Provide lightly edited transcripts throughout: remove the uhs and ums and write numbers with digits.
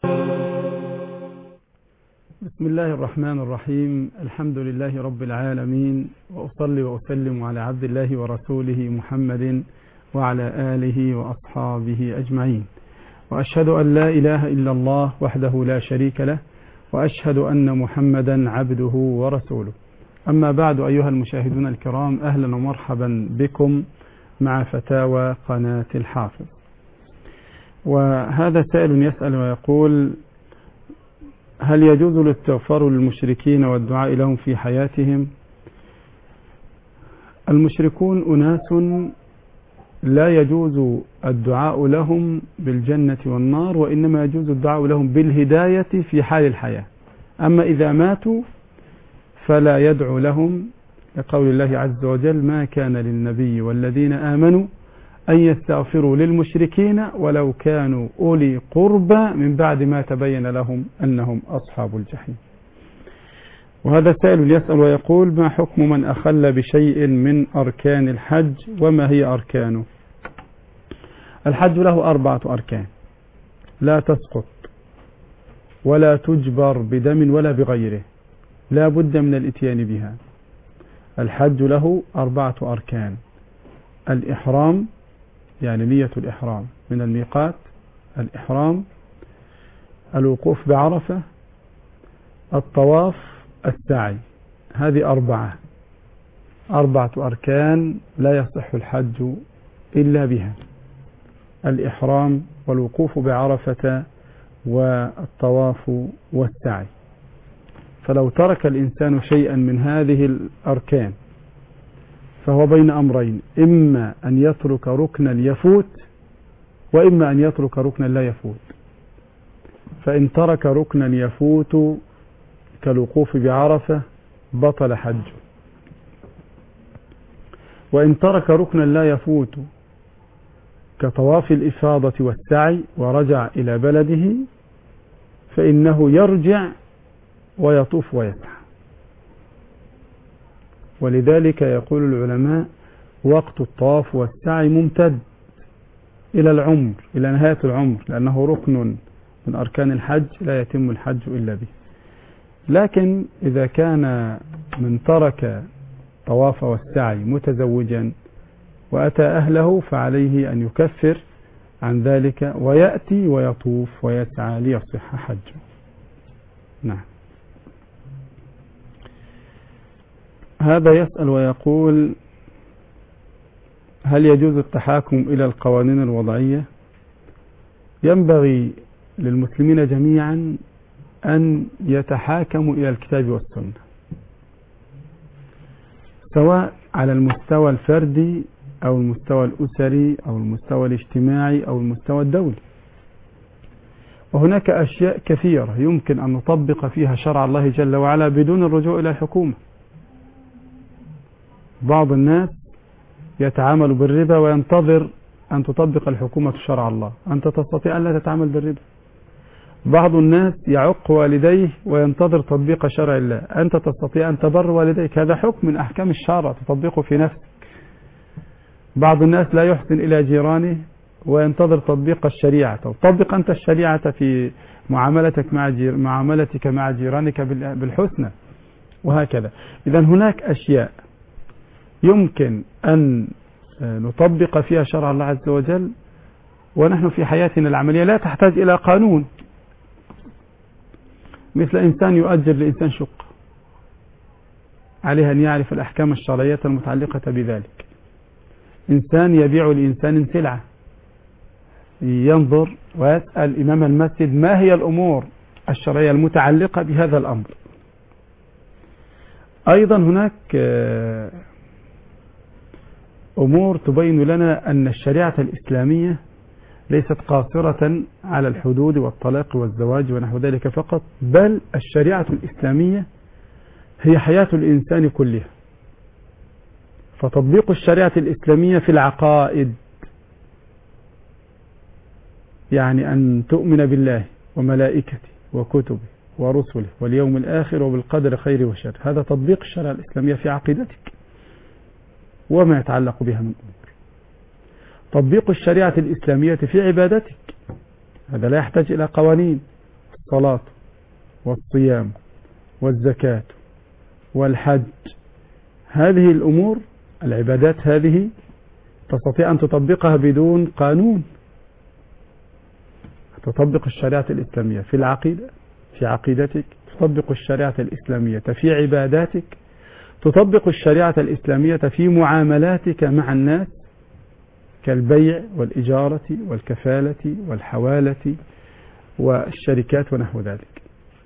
بسم الله الرحمن الرحيم. الحمد لله رب العالمين، وأصلي وأسلم على عبد الله ورسوله محمد وعلى آله وأصحابه أجمعين، وأشهد أن لا إله إلا الله وحده لا شريك له، وأشهد أن محمدا عبده ورسوله. أما بعد، أيها المشاهدون الكرام، أهلا ومرحبا بكم مع فتاوى قناة الحافظ. وهذا سائل يسأل ويقول: هل يجوز الاستغفار للمشركين والدعاء لهم في حياتهم؟ المشركون أناس لا يجوز الدعاء لهم بالجنة والنار، وإنما يجوز الدعاء لهم بالهداية في حال الحياة. أما إذا ماتوا فلا يدعو لهم، لقول الله عز وجل: ما كان للنبي والذين آمنوا أن يستغفروا للمشركين ولو كانوا أولي قربى من بعد ما تبين لهم أنهم أصحاب الجحيم. وهذا سائل يسأل ويقول: ما حكم من أخل بشيء من أركان الحج، وما هي أركانه؟ الحج له 4 أركان لا تسقط ولا تجبر بدم ولا بغيره، لا بد من الاتيان بها. الحج له 4 أركان: الإحرام، يعني نية الإحرام من الميقات، الإحرام، الوقوف بعرفة، الطواف، السعي. هذه 4 أركان لا يصح الحج إلا بها: الإحرام والوقوف بعرفة والطواف والسعي. فلو ترك الإنسان شيئا من هذه الأركان فهو بين أمرين: إما أن يترك ركنا يفوت، وإما أن يترك ركنا لا يفوت. فإن ترك ركنا يفوت كالوقوف بعرفة بطل حجه، وإن ترك ركنا لا يفوت كطواف الإفاضة والسعي ورجع إلى بلده فإنه يرجع ويطوف ويسعى. ولذلك يقول العلماء: وقت الطواف والسعي ممتد إلى العمر، إلى نهاية العمر، لأنه ركن من أركان الحج لا يتم الحج إلا به. لكن إذا كان من ترك طواف والسعي متزوجا وأتى أهله فعليه أن يكفر عن ذلك ويأتي ويطوف ويسعى ليصح حجه. نعم. هذا يسأل ويقول: هل يجوز التحاكم إلى القوانين الوضعية؟ ينبغي للمسلمين جميعا أن يتحاكموا إلى الكتاب والسنة، سواء على المستوى الفردي أو المستوى الأسري أو المستوى الاجتماعي أو المستوى الدولي. وهناك أشياء كثيرة يمكن أن نطبق فيها شرع الله جل وعلا بدون الرجوع إلى الحكومة. بعض الناس يتعامل بالربا وينتظر أن تطبق الحكومة شرع الله. أنت تستطيع أن لا تتعامل بالربا. بعض الناس يعق والديه وينتظر تطبيق شرع الله. أنت تستطيع أن تبر والديك، هذا حكم من أحكام الشرع تطبقه في نفسك. بعض الناس لا يحسن إلى جيرانه وينتظر تطبيق الشريعة. طبق أنت الشريعة في معاملتك مع جيرانك بالحسنى، وهكذا. إذن هناك أشياء يمكن أن نطبق فيها شرع الله عز وجل ونحن في حياتنا العملية لا تحتاج إلى قانون، مثل إنسان يؤجر لإنسان شقة، عليه أن يعرف الأحكام الشرعية المتعلقة بذلك. إنسان يبيع لإنسان سلعة، ينظر ويسأل إمام المسجد: ما هي الأمور الشرعية المتعلقة بهذا الأمر؟ أيضا هناك أمور تبين لنا أن الشريعة الإسلامية ليست قاصرة على الحدود والطلاق والزواج ونحو ذلك فقط، بل الشريعة الإسلامية هي حياة الإنسان كلها. فتطبيق الشريعة الإسلامية في العقائد، يعني أن تؤمن بالله وملائكته وكتبه ورسله واليوم الآخر وبالقدر خير وشر، هذا تطبيق الشريعة الإسلامية في عقيدتك وما يتعلق بها من أمور. تطبيق الشريعة الإسلامية في عبادتك، هذا لا يحتاج إلى قوانين. الصلاة والصيام والزكاة والحج، هذه الأمور العبادات هذه تستطيع أن تطبقها بدون قانون. تطبق الشريعة الإسلامية في العقيدة، في عقيدتك، تطبق الشريعة الإسلامية في عباداتك، تطبق الشريعة الإسلامية في معاملاتك مع الناس كالبيع والإجارة والكفالة والحوالة والشركات ونحو ذلك.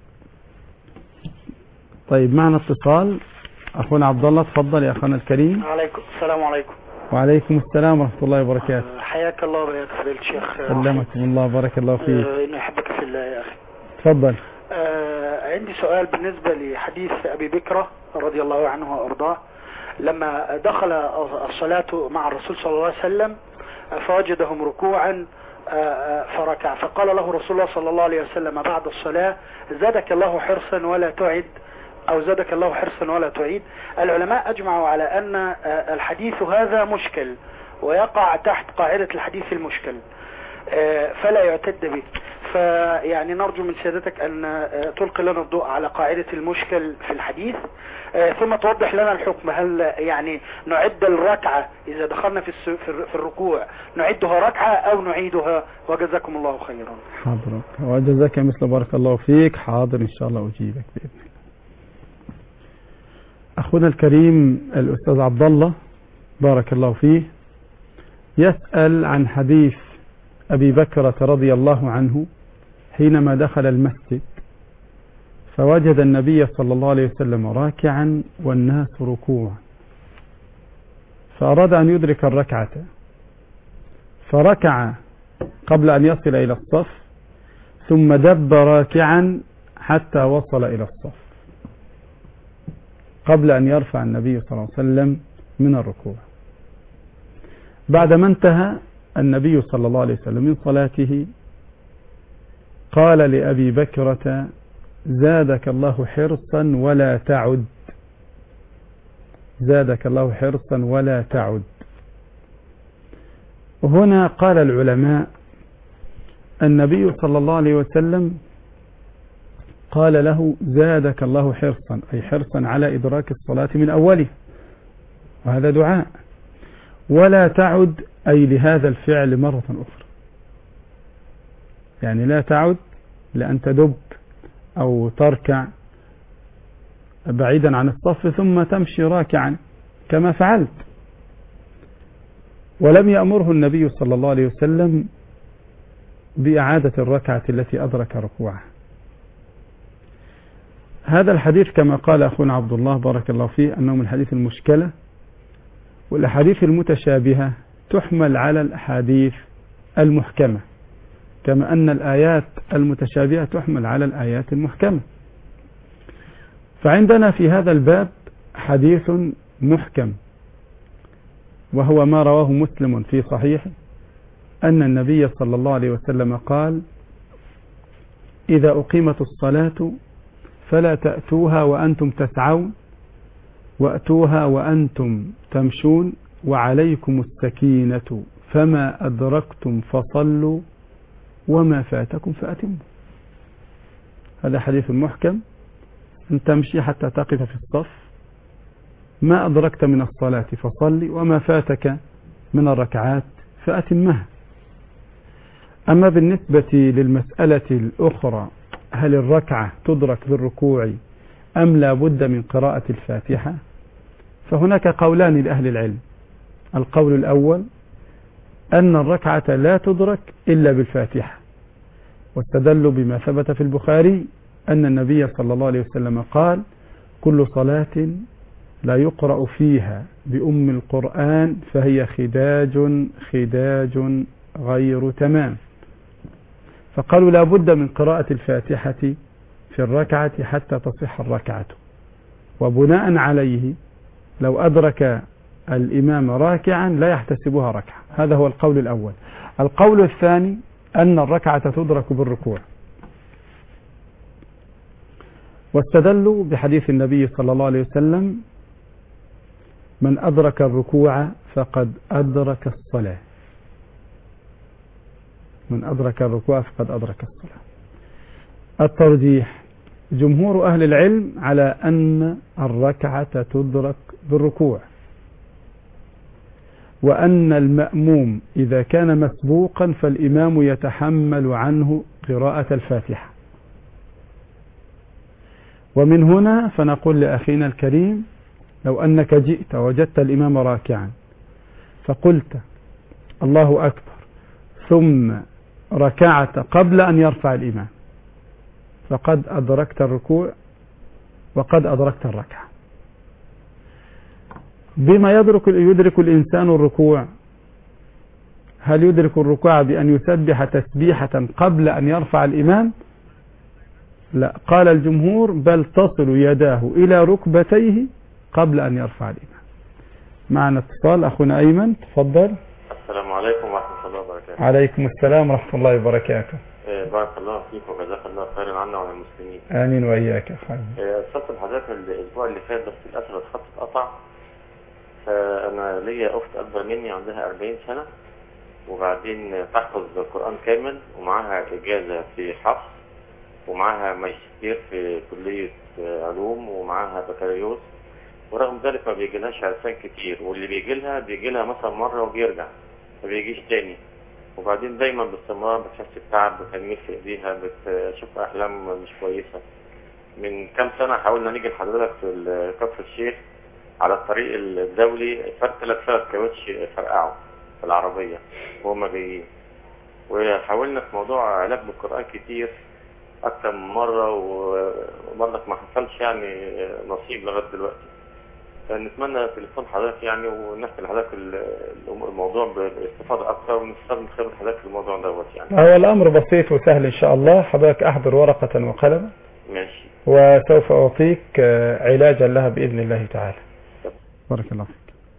طيب معنا اتصال، أخونا عبد الله، تفضل يا أخونا الكريم. السلام عليكم. وعليكم السلام ورحمة الله وبركاته. حياك الله يا فضيلة الشيخ. سلمكم الله، بارك الله فيك. إني أحبك في الله يا أخي. تفضل. عندي سؤال بالنسبة لحديث أبي بكرة رضي الله عنه وأرضاه، لما دخل الصلاة مع الرسول صلى الله عليه وسلم فوجدهم ركوعا فركع، فقال له رسول الله صلى الله عليه وسلم بعد الصلاة: زادك الله حرصا ولا تعد، أو زادك الله حرصا ولا تعيد. العلماء أجمعوا على أن الحديث هذا مشكل ويقع تحت قاعدة الحديث المشكل، فلا يعتد به. فيعني نرجو من سيادتك أن تلقي لنا الضوء على قاعدة المشكل في الحديث، ثم توضح لنا الحكم. هل يعني نعد الركعة إذا دخلنا في الركوع نعدها ركعة أو نعيدها؟ وجزاكم الله خيرا. حاضر، وجزاك مثل بارك الله فيك. حاضر إن شاء الله أجيبك بإذن الله. أخونا الكريم الأستاذ عبد الله بارك الله فيه يسأل عن حديث أبي بكرة رضي الله عنه حينما دخل المسجد فوجد النبي صلى الله عليه وسلم راكعا والناس ركوعا، فأراد أن يدرك الركعة فركع قبل أن يصل إلى الصف، ثم دب راكعا حتى وصل إلى الصف قبل أن يرفع النبي صلى الله عليه وسلم من الركوع. بعدما انتهى النبي صلى الله عليه وسلم من صلاته قال لأبي بكرة: زادك الله حرصا ولا تعد، زادك الله حرصا ولا تعد. وهنا قال العلماء النبي صلى الله عليه وسلم قال له: زادك الله حرصا، أي حرصا على إدراك الصلاة من أوله، وهذا دعاء. ولا تعد أي لهذا الفعل مرة أخرى، يعني لا تعد لأن تدب أو تركع بعيدا عن الصف ثم تمشي راكعا كما فعلت. ولم يأمره النبي صلى الله عليه وسلم بإعادة الركعة التي أدرك ركوعها. هذا الحديث كما قال أخونا عبد الله بارك الله فيه أنه من الحديث المشكلة، والأحاديث المتشابهة تحمل على الأحاديث المحكمة، كما أن الآيات المتشابهة تحمل على الآيات المحكمة. فعندنا في هذا الباب حديث محكم، وهو ما رواه مسلم في صحيحه أن النبي صلى الله عليه وسلم قال: إذا أقيمت الصلاة فلا تأتوها وأنتم تسعون، وأتوها وأنتم تمشون، وعليكم السكينة، فما أدركتم فصلوا وما فاتكم فأتموا. هذا حديث محكم، أن تمشي حتى تقف في الصف، ما أدركت من الصلاة فصلي، وما فاتك من الركعات فأتمها. أما بالنسبة للمسألة الأخرى، هل الركعة تدرك بالركوع أم لا بد من قراءة الفاتحة؟ فهناك قولان لأهل العلم. القول الأول أن الركعة لا تدرك إلا بالفاتحة، واستدلوا بما ثبت في البخاري أن النبي صلى الله عليه وسلم قال: كل صلاة لا يقرأ فيها بأم القرآن فهي خداج غير تمام. فقالوا لا بد من قراءة الفاتحة في الركعة حتى تصح الركعة، وبناء عليه لو أدرك الإمام راكعا لا يحتسبها ركعة. هذا هو القول الأول. القول الثاني أن الركعة تدرك بالركوع، واستدلوا بحديث النبي صلى الله عليه وسلم: من أدرك الركوع فقد أدرك الصلاة، من أدرك الركوع فقد أدرك الصلاة. الترجيح جمهور أهل العلم على أن الركعة تدرك بالركوع، وأن المأموم إذا كان مسبوقا فالإمام يتحمل عنه قراءة الفاتحة. ومن هنا فنقول لأخينا الكريم لو أنك جئت وجدت الإمام راكعا فقلت الله أكبر ثم ركعت قبل أن يرفع الإمام فقد أدركت الركوع وقد أدركت الركعة. بما يدرك الإنسان الركوع؟ هل يدرك الركوع بأن يسبح تسبيحة قبل أن يرفع الإمام؟ لا، قال الجمهور بل تصل يداه إلى ركبتيه قبل أن يرفع الإمام. معنا اتصال، أخونا أيمن تفضل. السلام عليكم ورحمة الله وبركاته. عليكم السلام ورحمة الله وبركاته. بارك الله فيك وجزاك الله خيرا عنا وعن المسلمين. آمين وإياك يا أخي. اتصلت بحضرتك الأسبوع اللي فات بس للأسف الخط اتقطع. فأنا ليا أخت أكبر مني عندها 40 سنة وبعدين تحفظ القرآن كامل ومعاها إجازة في حفظ ومعاها ماجستير في كلية علوم ومعاها بكالوريوس، ورغم ذلك ما بيجيلهاش عرسان كتير، واللي بيجيلها مثلا مرة وبيرجع ما بيجيش تاني، وبعدين دايما باستمرار بتحس بتعب بتنميل في ايديها، بتشوف احلام مش كويسة. من كام سنة حاولنا نيجي لحضرتك في كفر الشيخ على الطريق الدولي، ثلاث كاوتش فرقعوا في العربية وهم جايين، وحاولنا في موضوع علاج بالقرآن كتير اكتر من مرة وبرضك ما حصلش يعني نصيب لغاية دلوقتي. فنتمنى تليفون حضرتك يعني ونحكي لحضرتك الموضوع باستفاضة اكتر ونستخدم خبرة حضرتك في الموضوع دوت يعني. هو الامر بسيط وسهل ان شاء الله. حضرتك احضر ورقة وقلم ماشي وسوف اعطيك علاجا لها باذن الله تعالى. بارك الله فيك.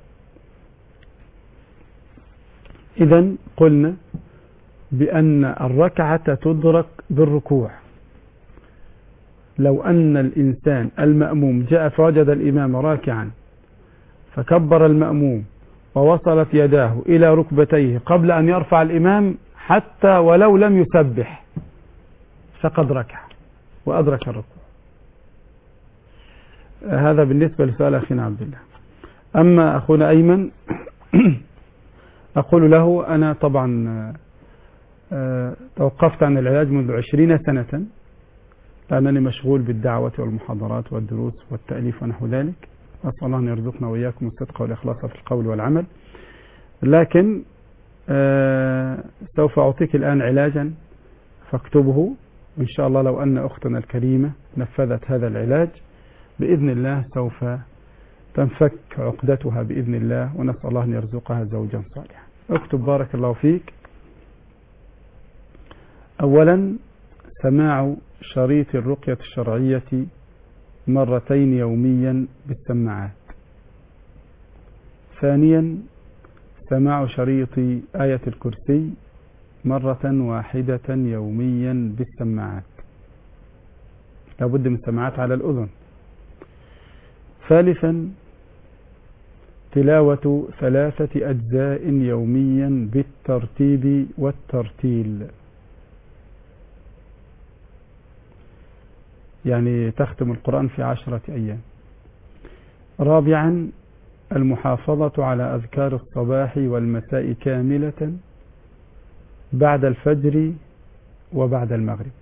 اذا قلنا بان الركعة تدرك بالركوع. لو أن الإنسان المأموم جاء فوجد الإمام راكعا فكبر المأموم ووصلت يداه إلى ركبتيه قبل أن يرفع الإمام حتى ولو لم يسبح فقد ركع وأدرك الركوع. هذا بالنسبة لسؤال أخينا عبد الله. أما أخونا أيمن أقول له أنا طبعا توقفت عن العلاج منذ 20 سنة لأنني مشغول بالدعوة والمحاضرات والدروس والتأليف ونحو ذلك. أسأل الله أن يرزقنا وإياكم الصدق والإخلاص في القول والعمل. لكن سوف أعطيك الآن علاجا فاكتبه، وإن شاء الله لو أن أختنا الكريمة نفذت هذا العلاج بإذن الله سوف تنفك عقدتها بإذن الله، ونسأل الله أن يرزقها زوجا صالحا. اكتب بارك الله فيك. أولا سماع شريط الرقية الشرعية 2 يوميا بالسماعات. ثانيا سماع شريط آية الكرسي 1 يوميا بالسماعات، لابد من سماعات على الأذن. ثالثا تلاوة 3 أجزاء يوميا بالترتيب والترتيل، يعني تختم القرآن في 10 أيام. رابعا المحافظة على أذكار الصباح والمساء كاملة بعد الفجر وبعد المغرب.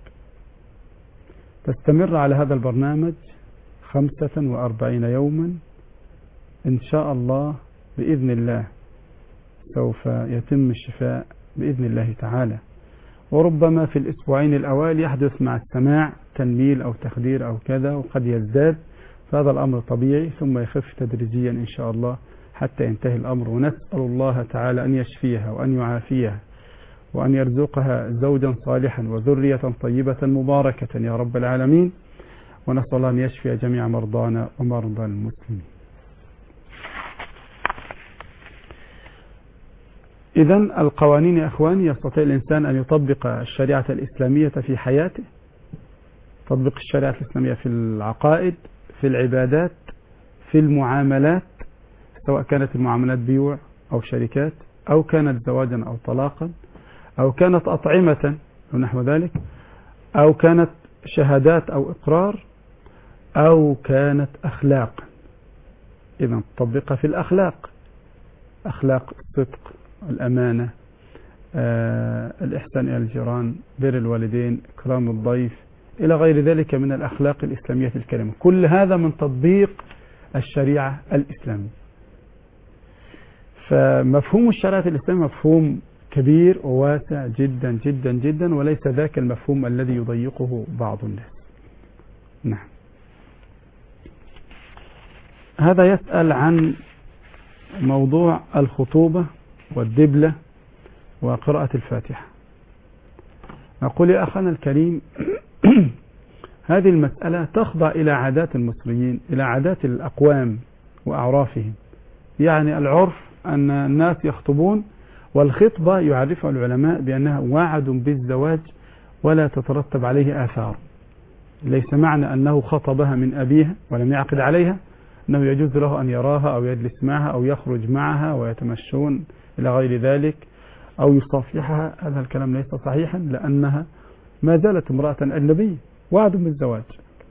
تستمر على هذا البرنامج 45 يوما إن شاء الله بإذن الله، سوف يتم الشفاء بإذن الله تعالى. وربما في الأسبوعين الأوائل يحدث مع السماع تنميل أو تخدير أو كذا وقد يزداد، فهذا الأمر طبيعي ثم يخف تدريجيا إن شاء الله حتى ينتهي الأمر. ونسأل الله تعالى أن يشفيها وأن يعافيها وأن يرزقها زوجا صالحا وذرية طيبة مباركة يا رب العالمين، ونسأل الله أن يشفي جميع مرضانا ومرضى المسلمين. إذن القوانين يا أخواني، يستطيع الإنسان أن يطبق الشريعة الإسلامية في حياته، تطبيق الشريعة الإسلامية في العقائد، في العبادات، في المعاملات، سواء كانت المعاملات بيوع أو شركات، أو كانت زواجا أو طلاقا، أو كانت أطعمة ونحو ذلك، أو كانت شهادات أو إقرار أو كانت أخلاق. إذا تطبقها في الأخلاق، أخلاق الصدق، الأمانة، الإحسان إلى الجيران، بر الوالدين، إكرام الضيف، إلى غير ذلك من الأخلاق الإسلامية الكريمة. كل هذا من تطبيق الشريعة الإسلامية. فمفهوم الشريعة الإسلامية مفهوم كبير وواسع جدا جدا جدا، وليس ذاك المفهوم الذي يضيقه بعض الناس. نعم. هذا يسأل عن موضوع الخطوبة والدبلة وقراءة الفاتحة. نقول يا أخانا الكريم هذه المسألة تخضع إلى عادات المصريين، إلى عادات الأقوام وأعرافهم. يعني العرف أن الناس يخطبون، والخطبة يعرفها العلماء بأنها وعد بالزواج ولا تترتب عليه آثار. ليس معنى أنه خطبها من أبيها ولم يعقد عليها أنه يجوز له أن يراها أو يجلس معها أو يخرج معها ويتمشون إلى غير ذلك أو يصافحها. هذا الكلام ليس صحيحا، لأنها ما زالت امرأة أجنبية، وعد بالزواج.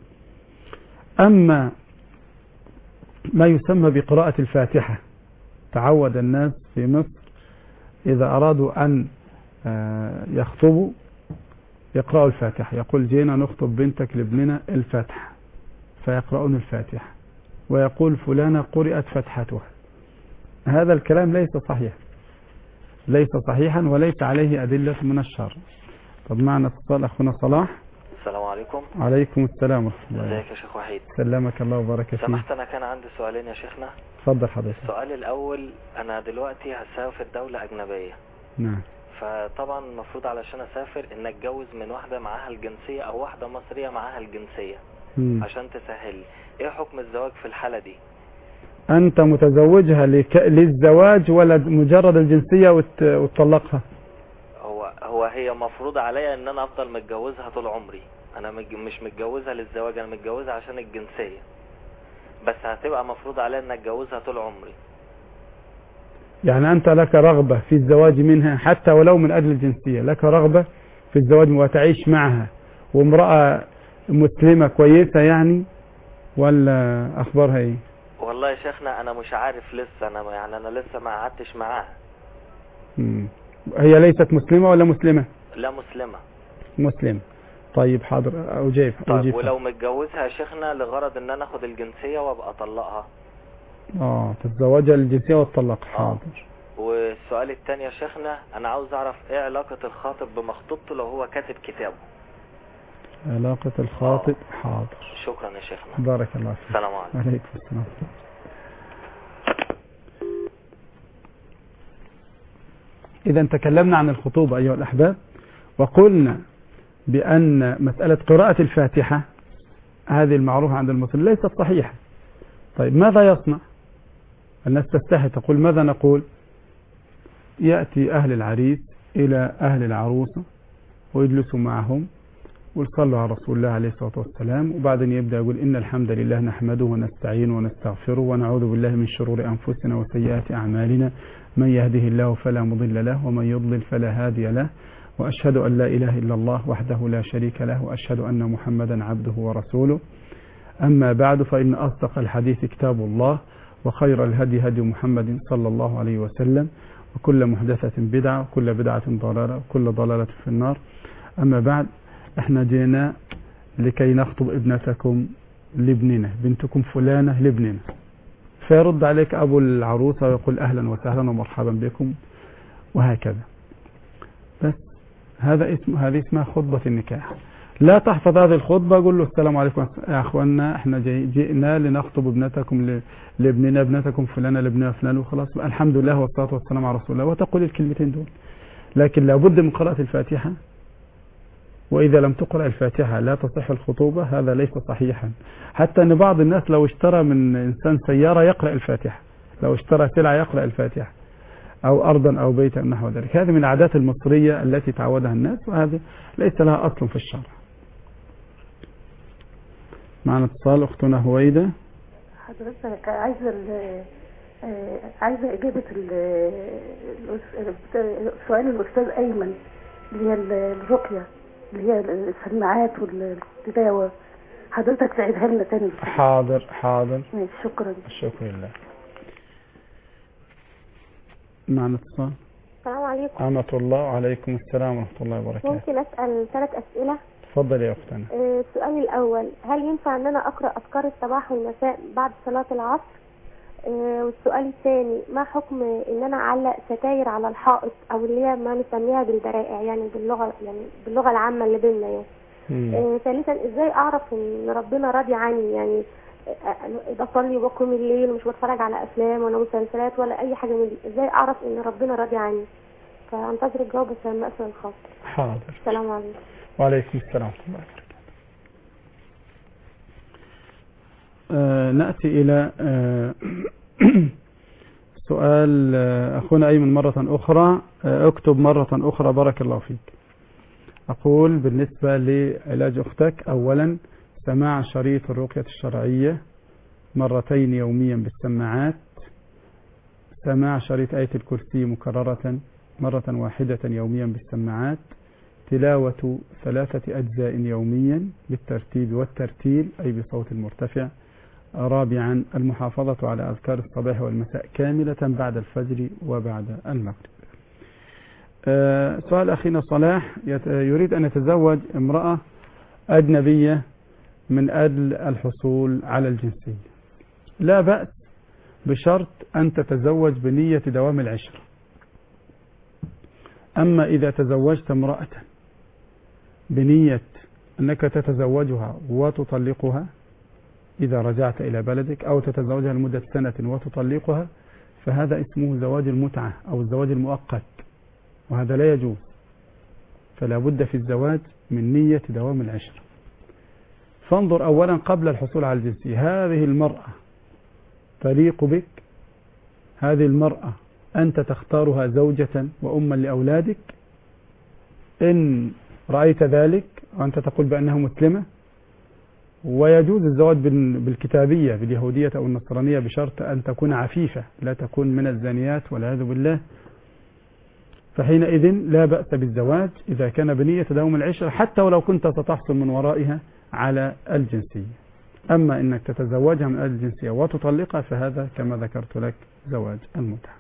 أما ما يسمى بقراءة الفاتحة، تعود الناس في مصر إذا أرادوا أن يخطبوا يقرأوا الفاتحة. يقول جينا نخطب بنتك لابننا الفاتحة، فيقرؤون الفاتحة، ويقول فلانة قرأت فتحتها. هذا الكلام ليس صحيح، ليس صحيحا وليس عليه أدلة من الشرع. طب معنا اتصال أخونا صلاح. السلام عليكم. عليكم السلام ورحمة الله. ازيك يا شيخ وحيد؟ سلمك الله وبارك فيك. سمحت، أنا كان عندي سؤالين يا شيخنا. اتفضل حضرتك. السؤال الأول، أنا دلوقتي هسافر دولة أجنبية. نعم. فطبعا المفروض علشان أسافر إن أتجوز من واحدة معاها الجنسية أو واحدة مصرية معاها الجنسية عشان تسهل. إيه حكم الزواج في الحالة دي؟ أنت متزوجها للزواج ولا مجرد الجنسية وتطلقها؟ هي مفروض عليا إن أنا أفضل متجوزها طول عمري. أنا مش متجوزها للزواج، أنا متجوزها عشان الجنسية، بس هتبقى مفروض عليا إن أتجوزها طول عمري. يعني أنت لك رغبة في الزواج منها حتى ولو من أجل الجنسية، لك رغبة في الزواج وتعيش معها، وامرأة مسلمة كويسة يعني، ولا أخبارها إيه؟ والله يا شيخنا أنا مش عارف لسه، أنا لسه ما قعدتش معاها. هي ليست مسلمة ولا مسلمة؟ لا مسلمة. مسلمة. طيب حاضر أجيب. طيب ولو متجوزها يا شيخنا لغرض إن أنا أخد الجنسية وأبقى أطلقها؟ تتزوجها للجنسية وتطلقها. حاضر. والسؤال الثاني يا شيخنا، أنا عاوز أعرف إيه علاقة الخاطب بمخطوبته لو هو كاتب كتابه؟ علاقة الخاطب. حاضر. شكرا يا شيخنا. بارك الله فيك. السلام عليكم. عليكم السلام. إذا تكلمنا عن الخطوبة أيها الأحباب، وقلنا بأن مسألة قراءة الفاتحة هذه المعروفة عند المسلمين ليست صحيحة. طيب ماذا يصنع؟ الناس تستحي تقول ماذا نقول؟ يأتي أهل العريس إلى أهل العروسة ويجلسوا معهم ويصلوا على رسول الله عليه الصلاة والسلام، وبعدين يبدأ يقول إن الحمد لله نحمده ونستعينه ونستغفره ونعوذ بالله من شرور أنفسنا وسيئات أعمالنا، من يهده الله فلا مضل له ومن يضلل فلا هادي له، وأشهد أن لا إله إلا الله وحده لا شريك له، وأشهد أن محمدا عبده ورسوله. أما بعد، فإن أصدق الحديث كتاب الله، وخير الهدي هدي محمد صلى الله عليه وسلم، وكل محدثة بدعة، وكل بدعة ضلالة، وكل ضلالة في النار. أما بعد، احنا جينا لكي نخطب ابنتكم لابننا، بنتكم فلانة لابننا. فيرد عليك أبو العروسة ويقول أهلا وسهلا ومرحبا بكم، وهكذا. بس هذه اسمها خطبة النكاح. لا تحفظ هذه الخطبة، قل له السلام عليكم يا أخوانا، احنا جئنا لنخطب ابنتكم لابننا، ابنتكم فلانة لابننا فلان، وخلاص الحمد لله والصلاة والسلام على رسول الله، وتقول الكلمتين دول. لكن لابد من قراءة الفاتحة، وإذا لم تقرأ الفاتحة لا تصح الخطوبة. هذا ليس صحيحا. حتى أن بعض الناس لو اشترى من إنسان سيارة يقرأ الفاتحة، لو اشترى سلعة يقرأ الفاتحة، أو أرضا أو بيتا نحو ذلك. هذه من العادات المصرية التي تعودها الناس، وهذه ليس لها أصل في الشرع. معنا اتصال أختنا هويدة. حضرتك عايزة إجابة سؤال الأستاذ أيمن اللي هي الرقية. اللي هي السماعات والتلاوة، حضرتك تعيدها لنا تاني. حاضر حاضر. ماشي، شكرا. الشكر لله. معنا اتصال. السلام عليكم. ورحمة الله. وعليكم السلام ورحمة الله وبركاته. ممكن أسأل 3 أسئلة؟ تفضل يا أختنا. السؤال الأول، هل ينفع أن أنا أقرأ أذكار الصباح والمساء بعد صلاة العصر؟ والسؤال الثاني، ما حكم أن أنا أعلق ستاير على الحائط أو اللي هي ما نسميها بالبرائع، يعني باللغة العامة اللي بيننا يعني. ثالثا، إزاي أعرف أن ربنا راضي عني؟ يعني بصلي وبقوم الليل ومش بتفرج على أفلام ولا مسلسلات ولا أي حاجة من دي، إزاي أعرف أن ربنا راضي عني؟ فأنتظر الجواب بس لما أسأل الخاص. حاضر. السلام عليكم. وعليكم السلام ورحمة الله وبركاته. نأتي إلى سؤال أخونا أيمن مرة أخرى. اكتب مرة أخرى بارك الله فيك. أقول بالنسبة لعلاج أختك، أولا سماع شريط الرقية الشرعية 2 يوميا بالسماعات، سماع شريط آية الكرسي مكررة 1 يوميا بالسماعات، تلاوة 3 أجزاء يوميا بالترتيب والترتيل أي بصوت مرتفع. رابعا المحافظة على أذكار الصباح والمساء كاملة بعد الفجر وبعد المغرب. سؤال أخينا صلاح يريد أن يتزوج امرأة أجنبية من أجل الحصول على الجنسية. لا بأس بشرط أن تتزوج بنية دوام العشرة. أما إذا تزوجت امرأة بنية أنك تتزوجها وتطلقها إذا رجعت إلى بلدك، أو تتزوجها لمدة 1 سنة وتطلقها، فهذا اسمه زواج المتعة أو الزواج المؤقت، وهذا لا يجوز. فلا بد في الزواج من نية دوام العشرة. فانظر أولا قبل الحصول على الجنسية، هذه المرأة تليق بك؟ هذه المرأة أنت تختارها زوجة وأما لأولادك؟ إن رأيت ذلك وأنت تقول بأنها مسلمة، ويجوز الزواج بالكتابية باليهودية أو النصرانية بشرط أن تكون عفيفة، لا تكون من الزانيات والعياذ بالله، فحينئذ لا بأس بالزواج إذا كان بنية دوام العشرة، حتى ولو كنت ستحصل من ورائها على الجنسية. أما إنك تتزوجها من أجل الجنسية وتطلقها فهذا كما ذكرت لك زواج المتعة.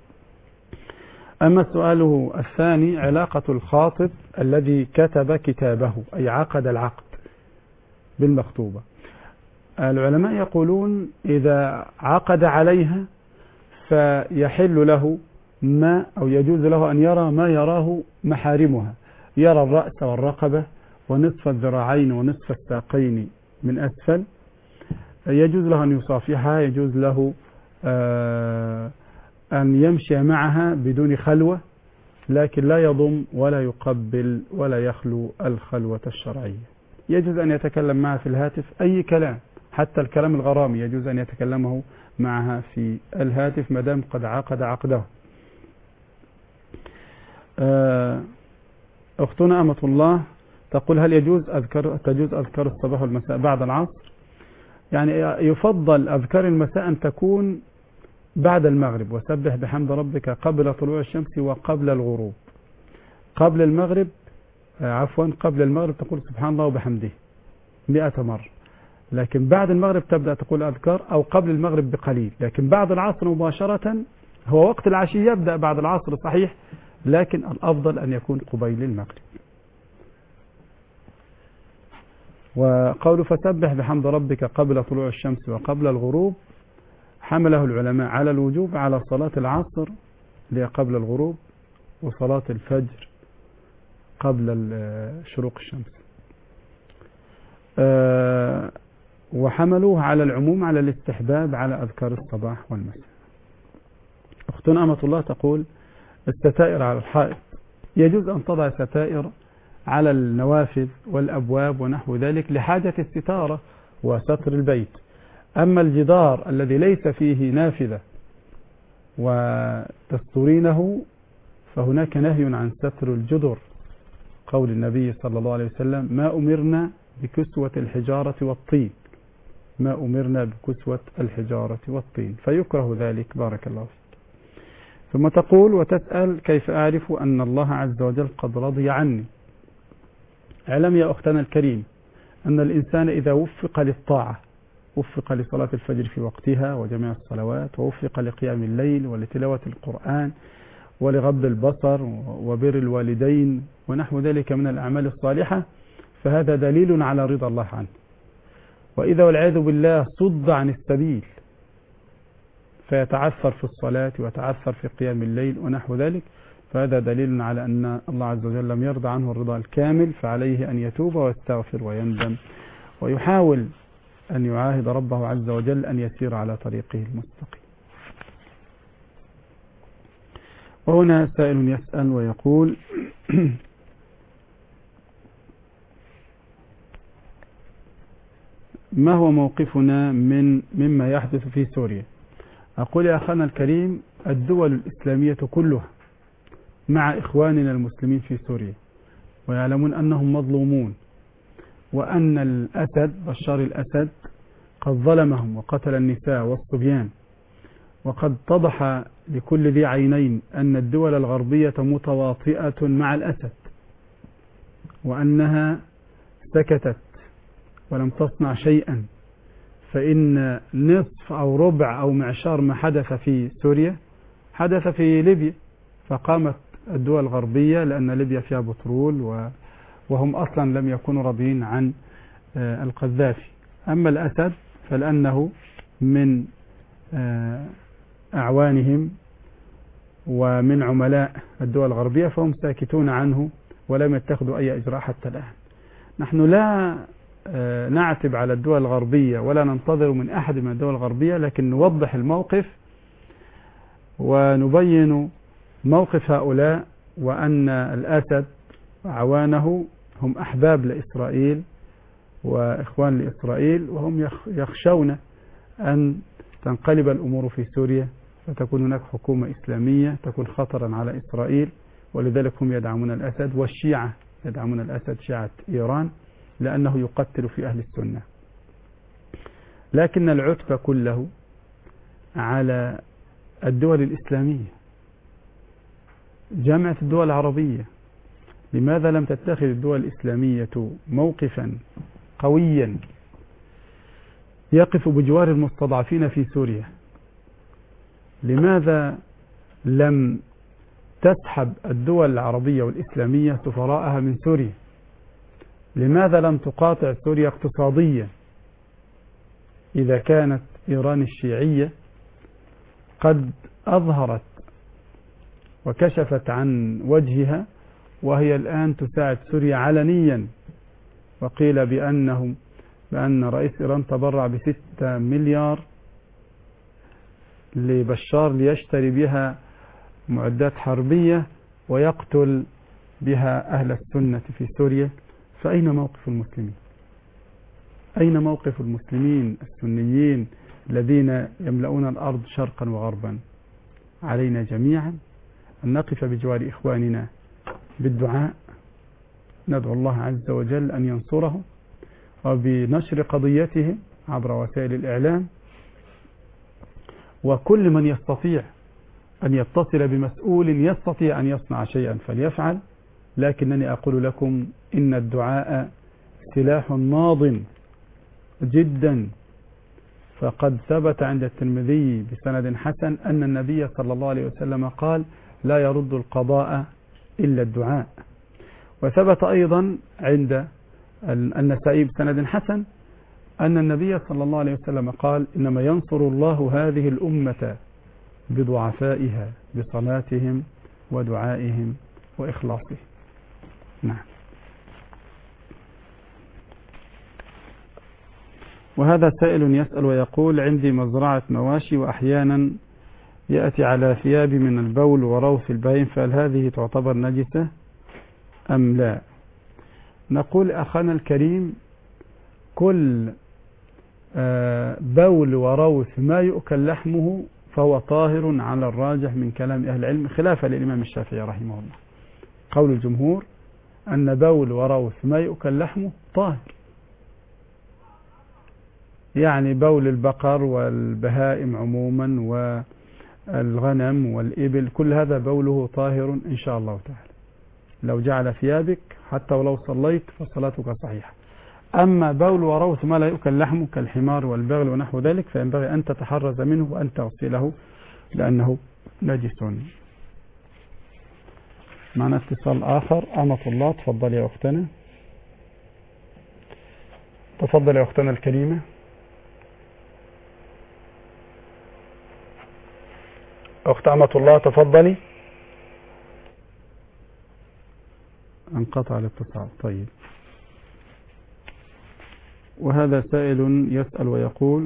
أما سؤاله الثاني، علاقة الخاطب الذي كتب كتابه أي عقد العقد بالمخطوبة. العلماء يقولون إذا عقد عليها فيحل له ما أو يجوز له أن يرى ما يراه محارمها، يرى الرأس والرقبة ونصف الذراعين ونصف الساقين من أسفل، يجوز له أن يصافحها، يجوز له أن يمشي معها بدون خلوة، لكن لا يضم ولا يقبل ولا يخلو الخلوة الشرعية. يجوز أن يتكلم معها في الهاتف أي كلام، حتى الكلام الغرامي يجوز أن يتكلمه معها في الهاتف ما دام قد عقد عقده. أختنا أمة الله تقول هل تجوز أذكار الصباح والمساء بعد العصر؟ يعني يفضل أذكار المساء أن تكون بعد المغرب، وسبح بحمد ربك قبل طلوع الشمس وقبل الغروب. قبل المغرب قبل المغرب تقول سبحان الله وبحمده 100 مرة، لكن بعد المغرب تبدأ تقول أذكار، أو قبل المغرب بقليل. لكن بعد العصر مباشرة، هو وقت العشي يبدأ بعد العصر صحيح، لكن الأفضل أن يكون قبيل المغرب. وقول فسبح بحمد ربك قبل طلوع الشمس وقبل الغروب حمله العلماء على الوجوب على صلاة العصر اللي قبل الغروب، وصلاة الفجر قبل شروق الشمس، وحملوه على العموم على الاستحباب على أذكار الصباح والمساء. أختنا أمة الله تقول الستائر على الحائط، يجوز أن تضع ستائر على النوافذ والأبواب ونحو ذلك لحاجة الستارة وستر البيت. أما الجدار الذي ليس فيه نافذة وتسترينه فهناك نهي عن ستر الجدر، قول النبي صلى الله عليه وسلم ما أمرنا بكسوة الحجارة والطين، ما أمرنا بكسوة الحجارة والطين، فيكره ذلك. بارك الله فيك. ثم تقول وتسأل كيف أعرف أن الله عز وجل قد رضي عني؟ اعلم يا أختنا الكريم أن الإنسان إذا وفق للطاعة، وفق لصلاة الفجر في وقتها وجميع الصلوات، ووفق لقيام الليل ولتلاوة القرآن ولغض البصر وبر الوالدين ونحو ذلك من الأعمال الصالحة، فهذا دليل على رضا الله عنه. وإذا والعياذ بالله صد عن السبيل فيتعثر في الصلاة ويتعثر في قيام الليل ونحو ذلك، فهذا دليل على أن الله عز وجل لم يرضى عنه الرضا الكامل، فعليه أن يتوب ويستغفر ويندم ويحاول أن يعاهد ربه عز وجل أن يسير على طريقه المستقيم. وهنا سائل يسأل ويقول: ما هو موقفنا مما يحدث في سوريا؟ أقول يا أخانا الكريم، الدول الإسلامية كلها مع إخواننا المسلمين في سوريا، ويعلمون أنهم مظلومون، وأن الأسد بشار الأسد قد ظلمهم وقتل النساء والصبيان، وقد اتضح لكل ذي عينين أن الدول الغربية متواطئة مع الأسد، وأنها سكتت ولم تصنع شيئا، فإن نصف أو ربع أو معشار ما حدث في سوريا حدث في ليبيا، فقامت الدول الغربية لأن ليبيا فيها بترول وهم أصلا لم يكونوا راضين عن القذافي. أما الأسد فلأنه من أعوانهم ومن عملاء الدول الغربية فهم ساكتون عنه ولم يتخذوا أي إجراء حتى الآن. نحن لا نعتب على الدول الغربية ولا ننتظر من أحد من الدول الغربية، لكن نوضح الموقف ونبين موقف هؤلاء، وأن الأسد وعوانه هم أحباب لإسرائيل وإخوان لإسرائيل، وهم يخشون أن تنقلب الأمور في سوريا فتكون هناك حكومة إسلامية تكون خطرا على إسرائيل، ولذلك هم يدعمون الأسد، والشيعة يدعمون الأسد، شيعة إيران، لأنه يقتل في أهل السنة. لكن العتب كله على الدول الإسلامية، جامعة الدول العربية. لماذا لم تتخذ الدول الإسلامية موقفا قويا يقف بجوار المستضعفين في سوريا؟ لماذا لم تسحب الدول العربية والإسلامية سفراءها من سوريا؟ لماذا لم تقاطع سوريا اقتصاديا إذا كانت إيران الشيعية قد أظهرت وكشفت عن وجهها، وهي الآن تساعد سوريا علنيا، وقيل بأن رئيس إيران تبرع ب6 مليار لبشار ليشتري بها معدات حربية ويقتل بها أهل السنة في سوريا. فأين موقف المسلمين؟ أين موقف المسلمين السنيين الذين يملؤون الأرض شرقا وغربا؟ علينا جميعا أن نقف بجوار إخواننا بالدعاء، ندعو الله عز وجل أن ينصرهم، وبنشر قضيتهم عبر وسائل الإعلام، وكل من يستطيع أن يتصل بمسؤول يستطيع أن يصنع شيئا فليفعل. لكنني أقول لكم إن الدعاء سلاح ماض جدا، فقد ثبت عند الترمذي بسند حسن أن النبي صلى الله عليه وسلم قال: لا يرد القضاء إلا الدعاء. وثبت أيضا عند النسائي بسند حسن أن النبي صلى الله عليه وسلم قال: إنما ينصر الله هذه الأمة بضعفائها بصلاتهم ودعائهم وإخلاصهم. نعم. وهذا سائل يسأل ويقول: عندي مزرعة مواشي وأحيانا يأتي على ثيابي من البول وروث البهيم، فهل هذه تعتبر نجسة أم لا؟ نقول أخانا الكريم: كل بول وروث ما يؤكل لحمه فهو طاهر على الراجح من كلام أهل العلم، خلافا للإمام الشافعي رحمه الله. قول الجمهور أن بول وروث ما يؤكل لحمه طاهر، يعني بول البقر والبهائم عموما والغنم والإبل كل هذا بوله طاهر إن شاء الله تعالى. لو جعل ثيابك حتى ولو صليت فصلاتك صحيحة. أما بول وروث ما لا يؤكل لحمه كالحمار والبغل ونحو ذلك فينبغي أن تتحرز منه وأن تغسله لأنه نجس. معنا اتصال آخر. أمة الله، تفضل يا أختنا. تفضل يا أختنا الكريمة. أخت أمة الله تفضلي. انقطع الاتصال. طيب، وهذا سائل يسأل ويقول: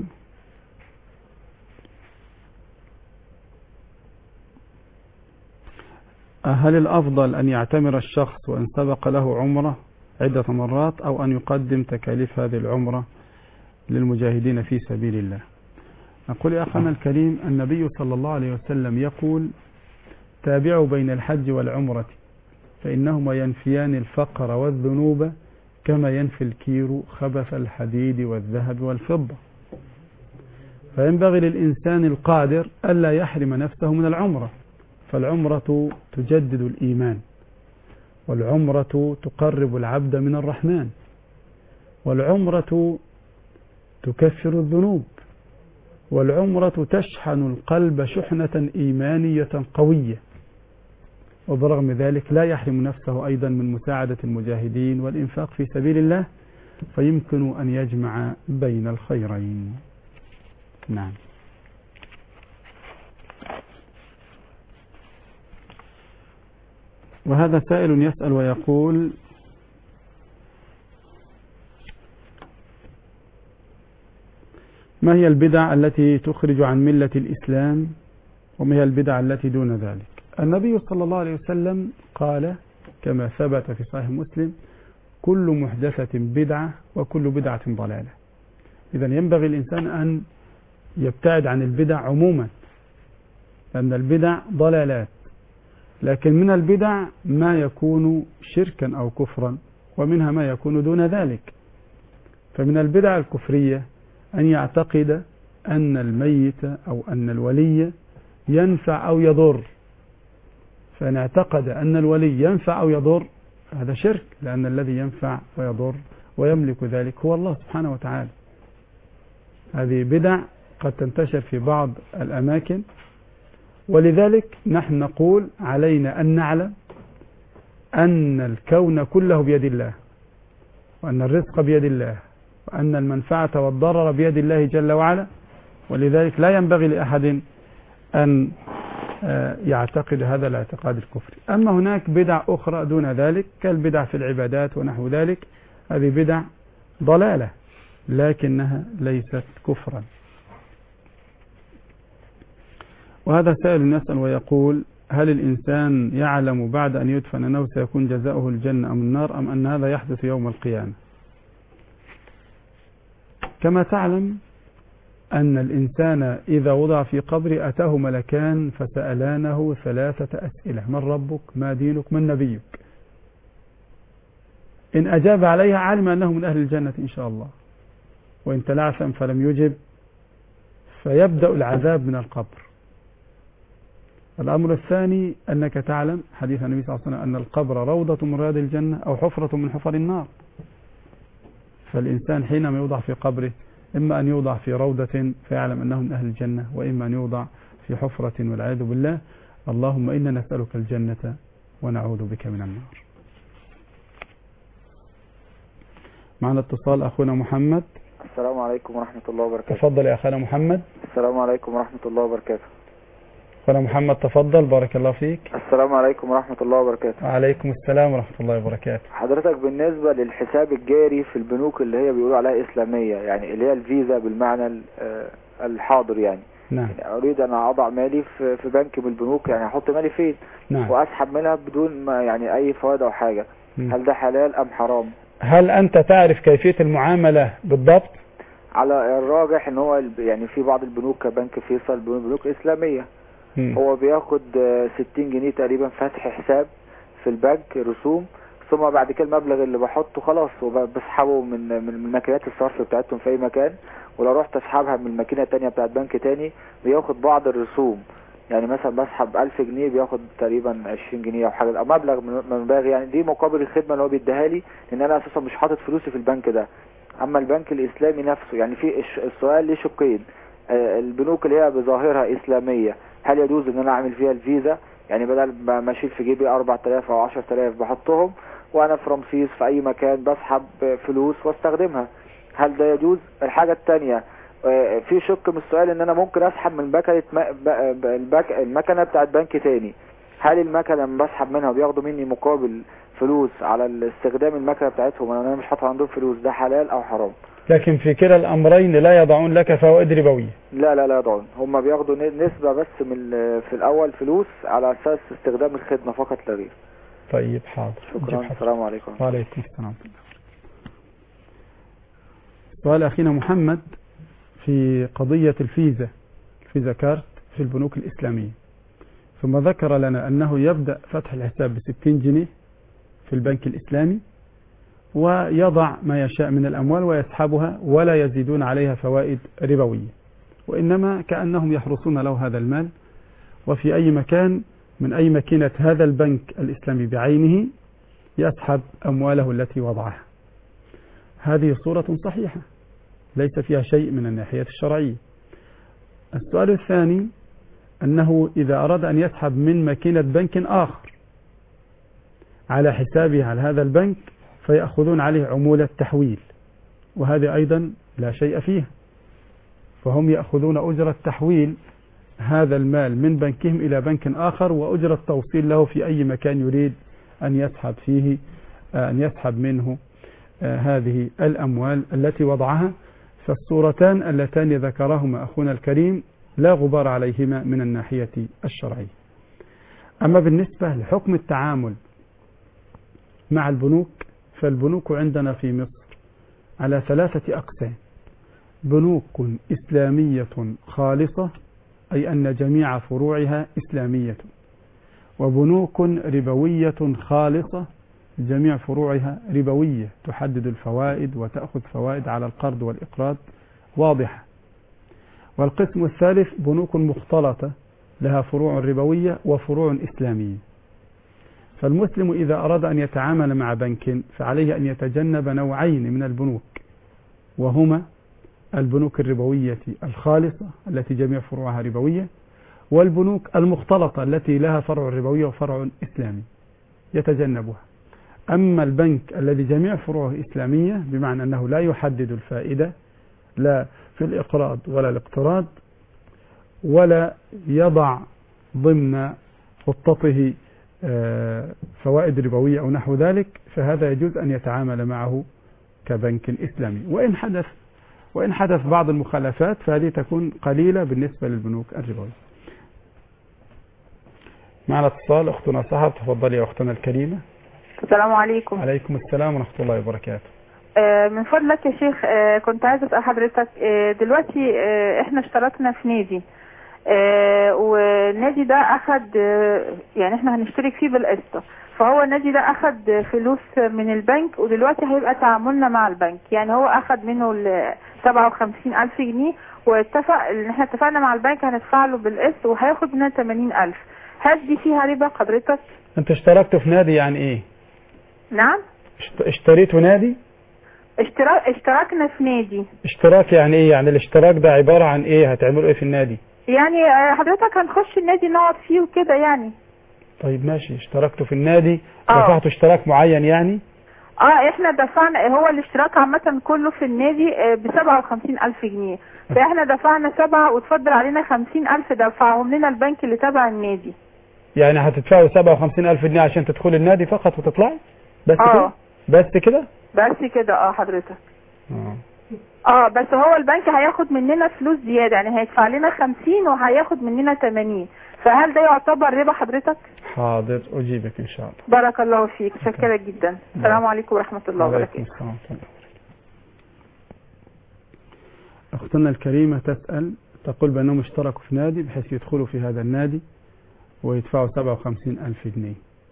هل الأفضل أن يعتمر الشخص وإن سبق له عمره عدة مرات، أو أن يقدم تكاليف هذه العمرة للمجاهدين في سبيل الله؟ نقول يا أخانا الكريم، النبي صلى الله عليه وسلم يقول: تابعوا بين الحج والعمرة فإنهما ينفيان الفقر والذنوب كما ينفي الكير خبث الحديد والذهب والفضة. فينبغي للإنسان القادر ألا يحرم نفسه من العمرة، فالعمرة تجدد الإيمان، والعمرة تقرب العبد من الرحمن، والعمرة تكفر الذنوب، والعمرة تشحن القلب شحنة إيمانية قوية. وبرغم ذلك لا يحرم نفسه أيضا من مساعدة المجاهدين والإنفاق في سبيل الله، فيمكن أن يجمع بين الخيرين. نعم. وهذا سائل يسأل ويقول: ما هي البدع التي تخرج عن ملة الإسلام، وما هي البدع التي دون ذلك؟ النبي صلى الله عليه وسلم قال كما ثبت في صحيح مسلم: كل محدثة بدعة وكل بدعة ضلالة. إذن ينبغي الإنسان أن يبتعد عن البدع عموما، لأن البدع ضلالات، لكن من البدع ما يكون شركا أو كفرا، ومنها ما يكون دون ذلك. فمن البدع الكفرية أن يعتقد أن الميت أو أن الولي ينفع أو يضر، فإن اعتقد أن الولي ينفع أو يضر هذا شرك، لأن الذي ينفع ويضر ويملك ذلك هو الله سبحانه وتعالى. هذه بدع قد تنتشر في بعض الأماكن، ولذلك نحن نقول علينا أن نعلم أن الكون كله بيد الله، وأن الرزق بيد الله، وأن المنفعة والضرر بيد الله جل وعلا. ولذلك لا ينبغي لأحد أن يعتقد هذا الاعتقاد الكفري. أما هناك بدع أخرى دون ذلك كالبدع في العبادات ونحو ذلك، هذه بدع ضلالة لكنها ليست كفرا. وهذا سائل يسأل ويقول: هل الإنسان يعلم بعد أن يدفن أنه سيكون جزاؤه الجنة أم النار، أم أن هذا يحدث يوم القيامة؟ كما تعلم أن الإنسان إذا وضع في قبر أتاه ملكان فسألانه 3 أسئلة: من ربك، ما دينك، من نبيك. إن أجاب عليها علم أنه من أهل الجنة إن شاء الله، وإن تلعثم فلم يجب فيبدأ العذاب من القبر. الأمر الثاني أنك تعلم حديث النبي صلى الله عليه وسلم أن القبر روضة من رياض الجنة أو حفرة من حفر النار. فالإنسان حينما يوضع في قبره إما أن يوضع في روضة فيعلم أنه من أهل الجنة، وإما أن يوضع في حفرة والعياذ بالله. اللهم إنا نسألك الجنة ونعوذ بك من النار. معنا اتصال أخونا محمد. السلام عليكم ورحمة الله وبركاته. تفضل يا أخونا محمد. السلام عليكم ورحمة الله وبركاته. أخونا محمد تفضل، بارك الله فيك. السلام عليكم ورحمة الله وبركاته. وعليكم السلام ورحمة الله وبركاته. حضرتك بالنسبة للحساب الجاري في البنوك اللي هي بيقولوا عليها إسلامية، يعني اللي هي الفيزا بالمعنى الحاضر، يعني نعم. يعني أريد أن أضع مالي في بنك من البنوك، يعني أحط مالي فين؟ نعم. وأسحب منها بدون ما يعني أي فوائد أو حاجة. هل ده حلال أم حرام؟ هل أنت تعرف كيفية المعاملة بالضبط؟ على الراجح ان هو يعني في بعض البنوك كبنك فيصل بنوك إسلامية هو بياخد 60 جنيه تقريبا فتح حساب في البنك رسوم، ثم بعد كده المبلغ اللي بحطه خلاص وبسحبه من ماكينات الصرف بتاعتهم في اي مكان، ولو رحت اسحبها من الماكينه الثانيه بتاعت بنك تاني بياخد بعض الرسوم. يعني مثلا بسحب 1000 جنيه بياخد تقريبا 20 جنيه او حاجه او مبلغ من مبالغ، يعني دي مقابل الخدمه اللي هو بيديها لي، ان انا اساسا مش حاطط فلوسي في البنك ده. اما البنك الاسلامي نفسه، يعني في السؤال ليه شقين. البنوك اللي هي بظاهرها اسلاميه، هل يجوز ان انا اعمل فيها الفيزا؟ يعني بدل ما اشيل في جيبي 4000 او 10000 بحطهم وانا في رمسيس في اي مكان بسحب فلوس واستخدمها، هل ده يجوز؟ الحاجه الثانيه في شق من السؤال ان انا ممكن اسحب من المكنه بتاعت بنك تاني، هل المكنه لما بسحب منها بياخدوا مني مقابل فلوس على استخدام المكنه بتاعتهم وانا مش حاطط عندهم فلوس، ده حلال او حرام؟ لكن في كلا الامرين لا يضعون لك فوائد ربويه. لا يضعون، هم بياخدوا نسبه بس من في الاول فلوس على اساس استخدام الخدمه فقط لا غير. طيب حاضر، شكرا. السلام عليكم. وعليكم السلام. سؤال اخينا محمد في قضية الفيزا كارت في البنوك الإسلامية، ثم ذكر لنا أنه يبدأ فتح الحساب ب60 جنيه في البنك الإسلامي ويضع ما يشاء من الأموال ويسحبها ولا يزيدون عليها فوائد ربوية، وإنما كأنهم يحرصون له هذا المال، وفي أي مكان من أي ماكينة هذا البنك الإسلامي بعينه يسحب أمواله التي وضعها. هذه صورة صحيحة ليس فيها شيء من الناحية الشرعية. السؤال الثاني أنه إذا أراد أن يسحب من ماكينة بنك آخر على حسابه على هذا البنك فيأخذون عليه عمولة تحويل، وهذه أيضا لا شيء فيها، فهم يأخذون أجرة تحويل هذا المال من بنكهم إلى بنك آخر وأجرة توصيل له في أي مكان يريد أن يسحب فيه أن يسحب منه هذه الأموال التي وضعها. فالصورتان اللتان ذكرهما أخونا الكريم لا غبار عليهما من الناحية الشرعية. أما بالنسبة لحكم التعامل مع البنوك، فالبنوك عندنا في مصر على 3 أقسام: بنوك إسلامية خالصة أي أن جميع فروعها إسلامية، وبنوك ربوية خالصة جميع فروعها ربوية تحدد الفوائد وتأخذ فوائد على القرض والإقراض واضحة. والقسم الثالث بنوك مختلطة لها فروع ربوية وفروع إسلامية. فالمسلم إذا أراد أن يتعامل مع بنك فعليه أن يتجنب نوعين من البنوك، وهما البنوك الربوية الخالصة التي جميع فروعها ربوية، والبنوك المختلطة التي لها فرع ربوية وفرع إسلامي يتجنبها. أما البنك الذي جميع فروعه إسلامية بمعنى أنه لا يحدد الفائدة لا في الإقراض ولا الاقتراض ولا يضع ضمن خطته فوائد ربوية أو نحو ذلك، فهذا يجوز أن يتعامل معه كبنك إسلامي. وإن حدث بعض المخالفات فهذه تكون قليلة بالنسبة للبنوك الربوية. معنا اتصال، أختنا صحب، تفضلي يا أختنا الكريمة. السلام عليكم. عليكم السلام ورحمة الله وبركاته. من فضلك يا شيخ، كنت عايزة أسأل حضرتك، دلوقتي احنا اشتركنا في نادي، والنادي ده أخد يعني احنا هنشترك فيه بالقسط، فهو النادي ده أخد فلوس من البنك ودلوقتي هيبقى تعاملنا مع البنك، يعني هو أخد منه 57,000 جنيه واتفق ان احنا اتفقنا مع البنك هندفع له بالقسط وهياخد منها 80,000. هل دي فيها ربا حضرتك؟ انت اشتركت في نادي يعني ايه؟ نعم اشتريتوا نادي؟ اشتركنا في نادي. اشتراك يعني ايه؟ يعني الاشتراك ده عبارة عن ايه؟ هتعملوا ايه في النادي؟ يعني حضرتك هنخش النادي نقعد فيه وكده يعني. طيب ماشي، اشتركتوا في النادي، دفعتوا اشتراك معين يعني؟ احنا دفعنا، هو الاشتراك عامة كله في النادي ب57,000 جنيه، فاحنا دفعنا 7 وتفضل علينا 50,000 دفعهم لنا البنك اللي تبع النادي. يعني هتدفعوا 57,000 جنيه عشان تدخل النادي فقط وتطلعي؟ بس كده؟ بس كده؟ بس كده حضرتك. بس هو البنك هياخد مننا فلوس زيادة، يعني هيدفع لنا 50 وهياخد مننا 80، فهل ده يعتبر ربا حضرتك؟ حاضر أجيبك إن شاء الله. بارك الله فيك، شكرا جدا. السلام عليكم ورحمة الله وبركاته. أختنا الكريمة تسأل، تقول بأنهم اشتركوا في نادي بحيث يدخلوا في هذا النادي ويدفعوا 57,000 جنيه.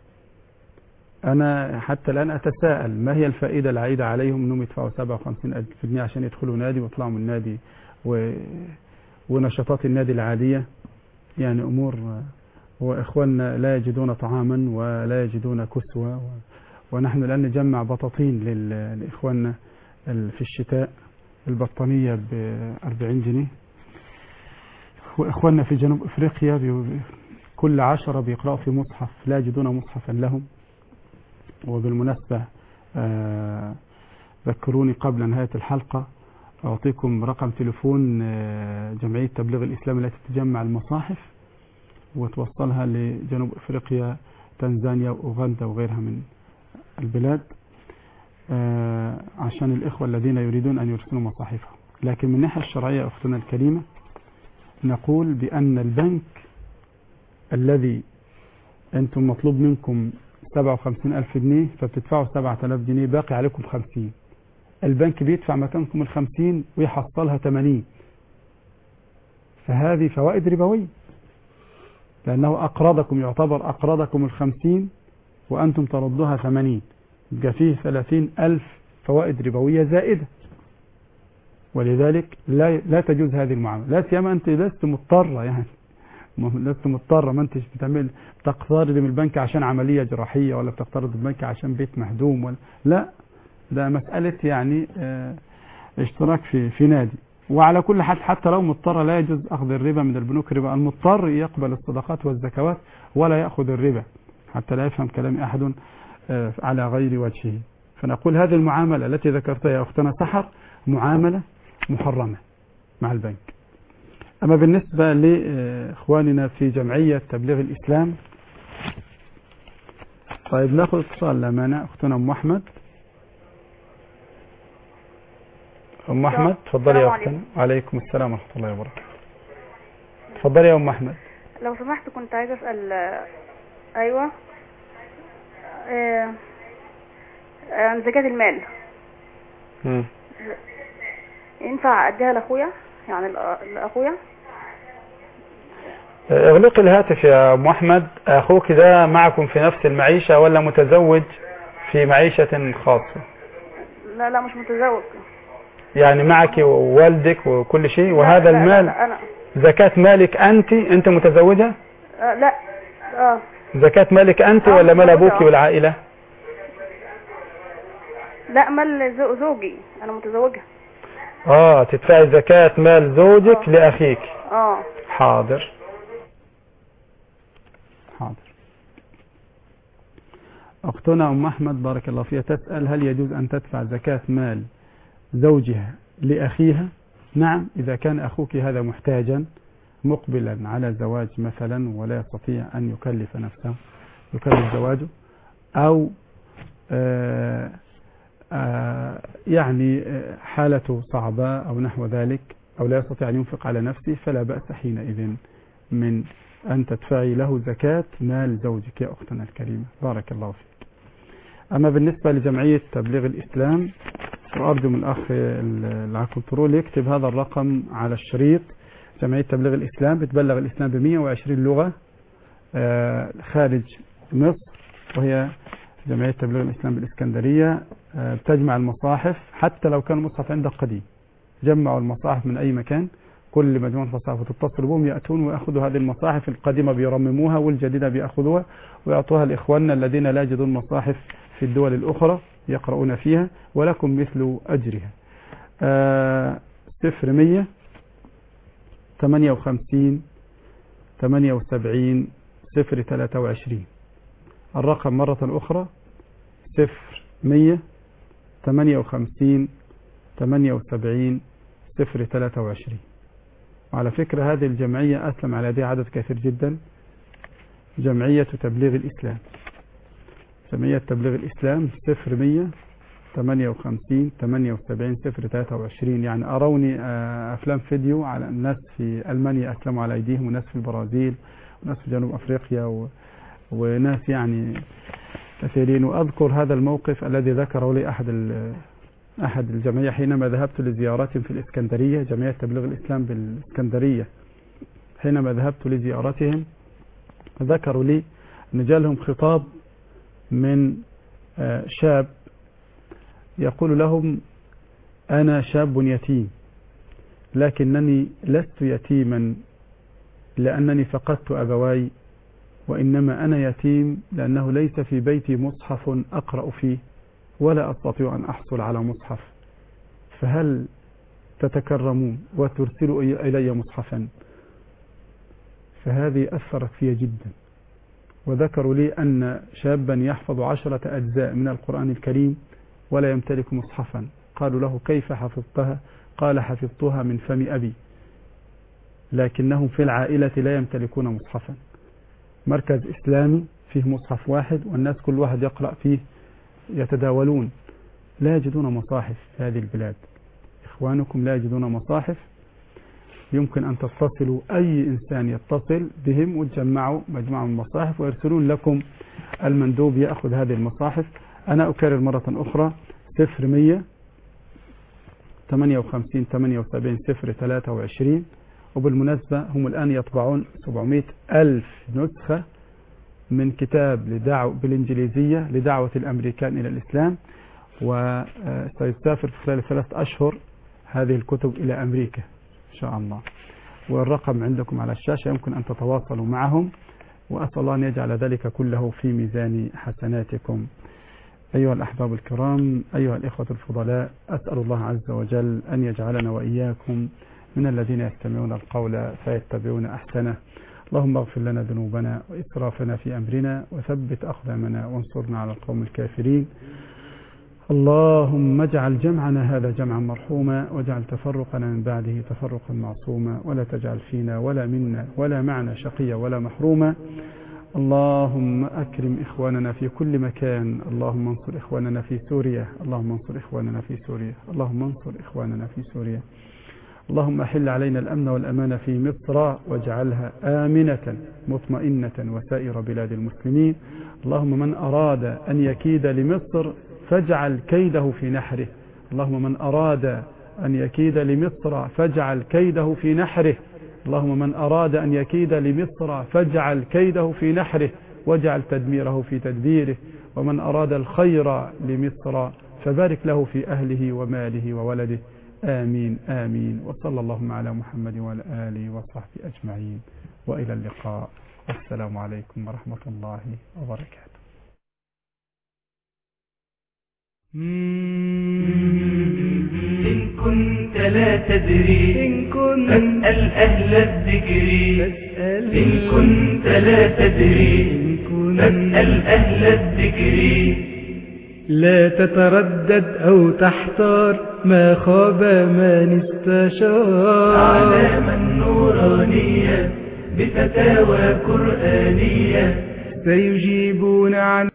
أنا حتى الآن أتساءل ما هي الفائدة العائدة عليهم أنهم يدفعوا 57,000 جنيه عشان يدخلوا نادي ويطلعوا من النادي ونشاطات النادي العادية. يعني أمور، وإخواننا لا يجدون طعاما ولا يجدون كسوة، ونحن الآن نجمع بطاطين لإخواننا في الشتاء، البطانية ب40 جنيه، وإخواننا في جنوب أفريقيا كل 10 بيقرأوا في مصحف لا يجدون مصحفا لهم. وبالمناسبة ذكروني قبل نهاية الحلقة أعطيكم رقم تليفون جمعية تبليغ الإسلام التي تجمع المصاحف وتوصلها لجنوب أفريقيا، تنزانيا وأوغندا وغيرها من البلاد، عشان الإخوة الذين يريدون أن يرسلوا مصاحفهم. لكن من الناحية الشرعية أختنا الكريمة نقول بأن البنك الذي أنتم مطلوب منكم 57,000 جنيه فبتدفعوا 7,000 جنيه، باقي عليكم 50. البنك بيدفع مكانكم 50 ويحصلها 80، فهذه فوائد ربوية، لأنه أقرضكم، يعتبر أقرضكم 50 وأنتم تردوها 80، يبقى فيه 30,000 فوائد ربوية زائدة. ولذلك لا تجوز هذه المعاملة، لا سيما أنت لست مضطرة، يعني لست مضطرة، ما أنتش بتقترض من البنك عشان عملية جراحية، ولا بتقترض من البنك عشان بيت مهدوم، ولا لا، ده مسألة يعني اشتراك في نادي. وعلى كل حال حتى لو مضطر لا يجوز أخذ الربا من البنوك. الربا المضطر يقبل الصدقات والزكوات ولا يأخذ الربا، حتى لا يفهم كلام أحد على غير وجهه. فنقول هذه المعاملة التي ذكرتها يا أختنا سحر معاملة محرمة مع البنك. أما بالنسبة لإخواننا في جمعية تبليغ الإسلام، طيب ناخذ اتصال لا مانع. أختنا أم أحمد. أم أحمد تفضلي يا أختنا. وعليكم السلام ورحمة الله وبركاته. تفضلي يا أم أحمد. لو سمحت كنت عايزة أسأل. أيوة، عن زكاة المال. ينفع أديها لأخويا، يعني لأخويا؟ اغلقي الهاتف يا أم أحمد. أخوك ده معكم في نفس المعيشة ولا متزوج في معيشة خاصة؟ لا مش متزوج. يعني معك ووالدك وكل شيء، وهذا المال أنا زكاة مالك أنت متزوجة؟ لا. زكاة مالك أنت ولا مال أبوك والعائلة؟ لا، مال زوجي، أنا متزوجة. تدفعي زكاة مال زوجك لأخيك. حاضر. أختنا أم أحمد بارك الله فيها تسأل هل يجوز أن تدفع زكاة مال زوجها لأخيها؟ نعم، إذا كان أخوك هذا محتاجا مقبلا على زواج مثلا ولا يستطيع أن يكلف نفسه، يكلف زواجه، أو يعني حالته صعبة أو نحو ذلك، أو لا يستطيع أن ينفق على نفسه، فلا بأس حينئذ من أن تدفعي له زكاة مال زوجك يا أختنا الكريمة. بارك الله فيك. أما بالنسبة لجمعية تبليغ الإسلام، وأرجو من الأخ الكنترول يكتب هذا الرقم على الشريط. جمعية تبليغ الإسلام بتبلغ الإسلام ب120 لغة خارج مصر، وهي جمعية تبليغ الإسلام بالإسكندرية. بتجمع المصاحف، حتى لو كان المصحف عندك قديم جمعوا المصاحف من أي مكان، كل مجموعة مصاحف تتصل بهم يأتون ويأخذوا هذه المصاحف القديمة بيرمموها، والجديدة بيأخذوها ويعطوها لإخواننا الذين لا يجدون مصاحف في الدول الأخرى يقرؤون فيها، ولكم مثل أجرها. 0100 58 78 023. الرقم مرة أخرى 0100 58 78 023. وعلى فكرة هذه الجمعية أسلم على يدها عدد كثير جدا، جمعية تبليغ الإسلام. جمعية تبليغ الإسلام 0100 58 78 023. يعني أروني أفلام فيديو على الناس في ألمانيا أسلموا على أيديهم، وناس في البرازيل، وناس في جنوب أفريقيا، وناس يعني كثيرين. وأذكر هذا الموقف الذي ذكره لي أحد الجمعية حينما ذهبت لزيارتهم في الإسكندرية، جمعية تبليغ الإسلام بالإسكندرية. حينما ذهبت لزيارتهم ذكروا لي أن جالهم خطاب من شاب يقول لهم: أنا شاب يتيم، لكنني لست يتيما لأنني فقدت أبواي، وإنما أنا يتيم لأنه ليس في بيتي مصحف أقرأ فيه ولا أستطيع أن أحصل على مصحف، فهل تتكرمون وترسلوا إلي مصحفا؟ فهذه أثرت في جدا. وذكروا لي أن شابا يحفظ 10 أجزاء من القرآن الكريم ولا يمتلك مصحفا. قالوا له كيف حفظتها؟ قال حفظتها من فم أبي، لكنهم في العائلة لا يمتلكون مصحفا. مركز إسلامي فيه مصحف واحد والناس كل واحد يقرأ فيه، يتداولون، لا يجدون مصاحف في هذه البلاد. إخوانكم لا يجدون مصاحف. يمكن أن تتصلوا، أي إنسان يتصل بهم وتجمعوا مجموعة من المصاحف ويرسلون لكم المندوب يأخذ هذه المصاحف. أنا أكرر مرة أخرى 0100 58 78 023. وبالمناسبة هم الآن يطبعون 700 ألف نسخة من كتاب بالإنجليزية لدعوة الأمريكان إلى الإسلام، وسيسافر خلال 3 أشهر هذه الكتب إلى أمريكا إن شاء الله. والرقم عندكم على الشاشة، يمكن أن تتواصلوا معهم، وأسأل الله أن يجعل ذلك كله في ميزان حسناتكم. أيها الأحباب الكرام، أيها الإخوة الفضلاء، أسأل الله عز وجل أن يجعلنا وإياكم من الذين يستمعون القول فيتبعون أحسنه. اللهم اغفر لنا ذنوبنا وإسرافنا في أمرنا وثبت أقدامنا وانصرنا على القوم الكافرين. اللهم اجعل جمعنا هذا جمعا مرحوما، واجعل تفرقنا من بعده تفرقا معصوما، ولا تجعل فينا ولا منا ولا معنا شقيا ولا محروما. اللهم أكرم إخواننا في كل مكان. اللهم انصر إخواننا في سوريا، اللهم انصر إخواننا في سوريا، اللهم انصر إخواننا في سوريا. اللهم أحل علينا الأمن والأمان في مصر، واجعلها آمنة مطمئنة وسائر بلاد المسلمين. اللهم من أراد أن يكيد لمصر فاجعل كيده في نحره. اللهم من أراد أن يكيد لمصر فاجعل كيده في نحره. اللهم من أراد أن يكيد لمصر فاجعل كيده في نحره، واجعل تدميره في تدبيره. ومن أراد الخير لمصر فبارك له في أهله وماله وولده. آمين آمين. وصلى اللهم على محمد وعلى آله وصحبه أجمعين، وإلى اللقاء. السلام عليكم ورحمة الله وبركاته. إن كنت لا تدري فاسأل أهل الذكر. إن كنت لا تدري فاسأل أهل الذكر. لا تتردد أو تحتار، ما خاب من استشار. أعلام نورانية بفتاوى قرآنية سيجيبون عن